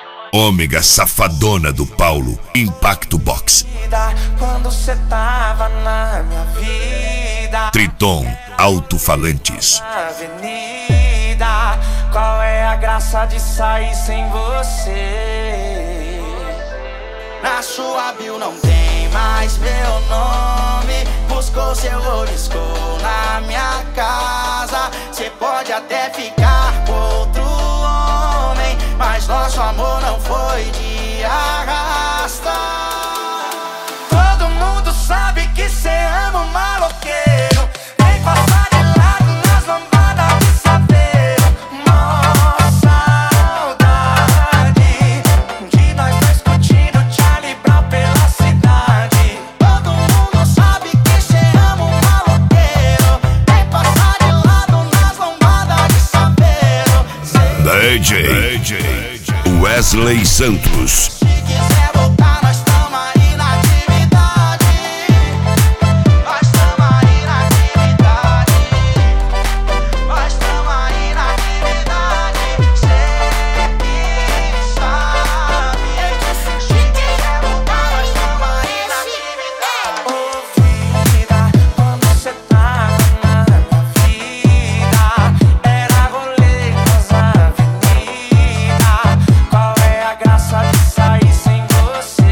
Ômega safadona do Paulo, Impacto Box. Quando cê tava na minha vida, Triton Alto-Falantes. Avenida, qual é a graça de sair sem você? Na sua bio não tem mais meu nome. Buscou seu olho, na minha casa. Cê pode até ficar com outro homem, mas nosso amor não foi de arrasta. Todo mundo sabe que cê ama um maloqueiro. Vem passar de lado nas lambadas de saveiro. Nossa saudade de nós dois curtindo Charlie Brown pela cidade. Todo mundo sabe que cê ama um maloqueiro. Vem passar de lado nas lambadas de saveiro. DJ Wesley Santos. Se quiser voltar, nós tamo aí na atividade. Nós tamo aí na atividade. Nós tamo aí na atividade. Cê que sabe. Se quiser voltar, nós tamo aí na atividade. Ô vida, quando cê tava na minha vida, era rolê nas avenidas. Qual é a graça de sair sem você?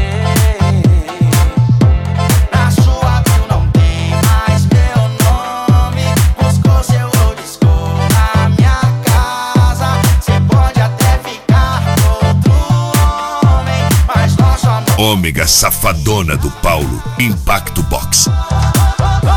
Na sua bio não tem mais meu nome. Buscou seu disco na minha casa. Cê pode até ficar com outro homem, mas nosso amor. Ômega safadona do Paulo, Impacto Box. Oh,